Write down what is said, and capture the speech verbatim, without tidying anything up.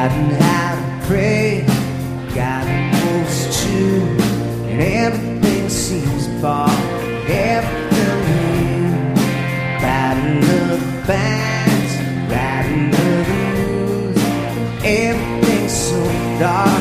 forgotten how to pray, forgotten what's true, and everything seems far, everything new. Battle of the bands, riding of the news, everything's so dark.